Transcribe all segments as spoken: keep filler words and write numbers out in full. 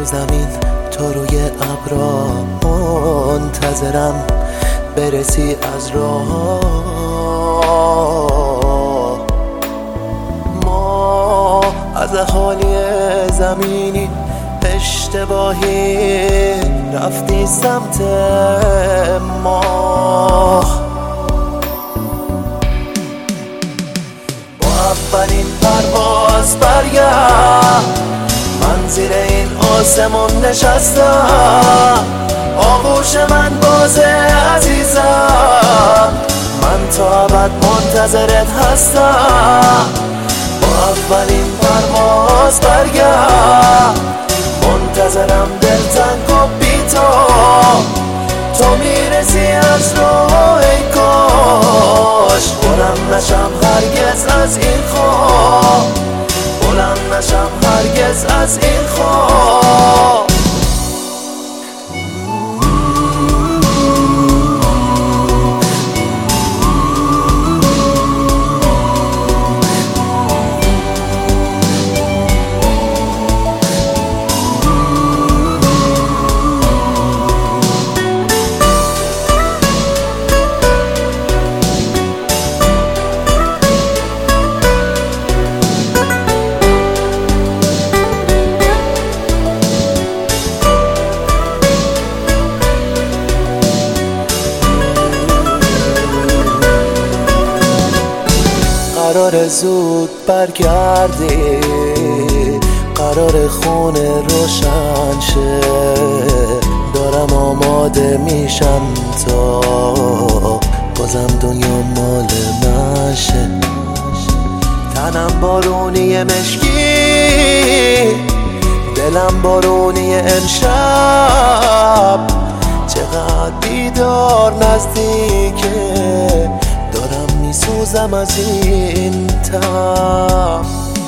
زمین تو روی ابرا منتظرم برسی از راه. ما از اهالی زمینی اشتباهی رفتی سمت ما. با اولین پرواز برگرد، من زیر این آسمون نشستم، آغوش من بازه عزیزم، من تا ابد منتظرت هستم. با اولین پرواز برگرد، منتظرم دلتنگ و بی تو، تو میرسی از راه ای کاش بلند نشم هرگز از این خواب، بلند نشم هرگز از این خواب. قرار زود برگردی، قرار خونه روشن شه، دارم آماده میشم تا بازم دنیا مال من شه. تنم بارونی مشکی، دلم بارونی امشب، چقدر بیدار نزدیکه، دارم میسوزم از این تب.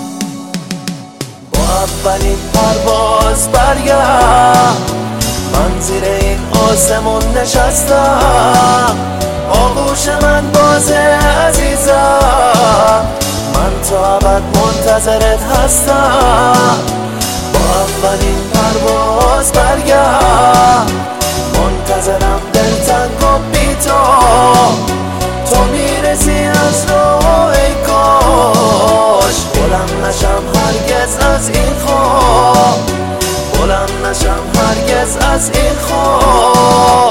با اولین پرواز برگرد، من زیر این آسمون نشستم، آغوش من بازه عزیزم، من تا ابد منتظرت هستم. با اولین پرواز برگرد، منتظرم دلتنگ و بی تو، تو میرسی از راه ای کاش بلند نشم هرگز از این خواب، بلند نشم هرگز از این خواب.